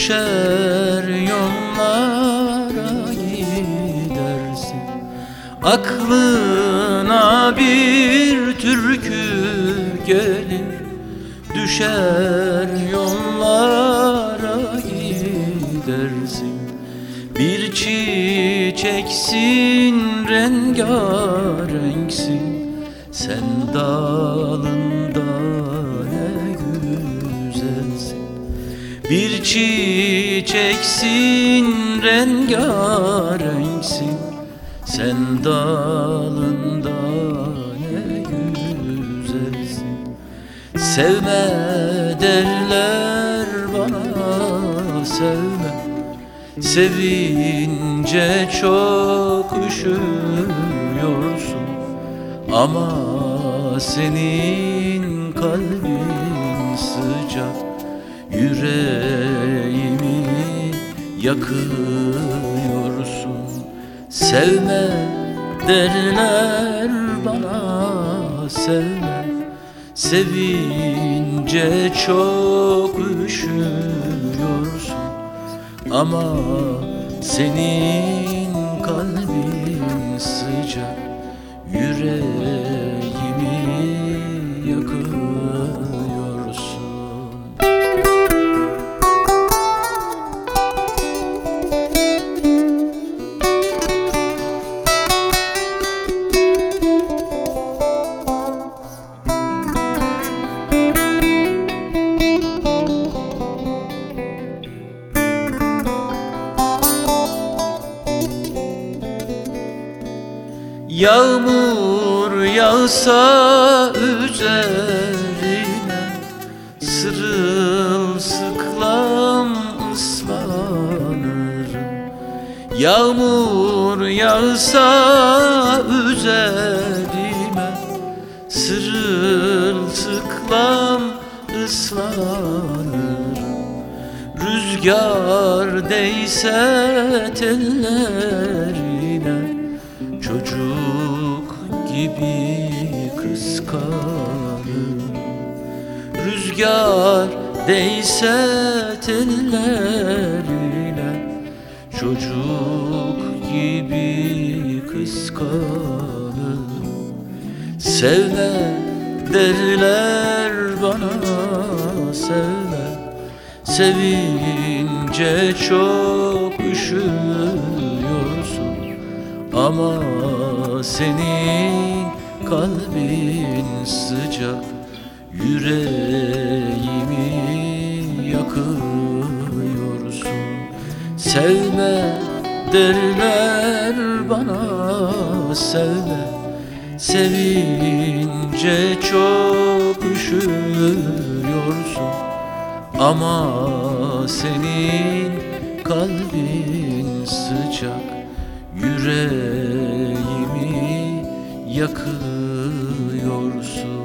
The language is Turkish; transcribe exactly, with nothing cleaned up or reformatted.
Düşer yollara gidersin, aklına bir türkü gelir. Düşer yollara gidersin, bir çiçeksin, rengarenksin. Sen dalında ne güzelsin. Bir çiçeksin, rengarenksin. Sen dalında ne güzelsin. Sevme derler bana, sevme. Sevince çok üşüyorsun, ama senin kalbin sıcak, yüreğimi yakıyorsun. Sevme derler bana, sevme. Sevince çok üşüyorsun, ama senin kalbin sıcak, yüreğimi yakıyorsun. Yağmur yağsa üzerine, sırılsıklam ıslanırım. Yağmur yağsa üzerime, sırılsıklam ıslanırım. Rüzgar değse tellerine, çocuk gibi kıskanırım. Rüzgar değse tellerine, çocuk gibi kıskanırım. Sevme derler bana, sevme. Sevince çok üşüyorsun, ama senin kalbin sıcak, yüreğimi yakıyorsun. Sevme derler bana, sevme. Sevince çok üşüyorsun, ama senin kalbin sıcak, yüreğimi yakıyorsun.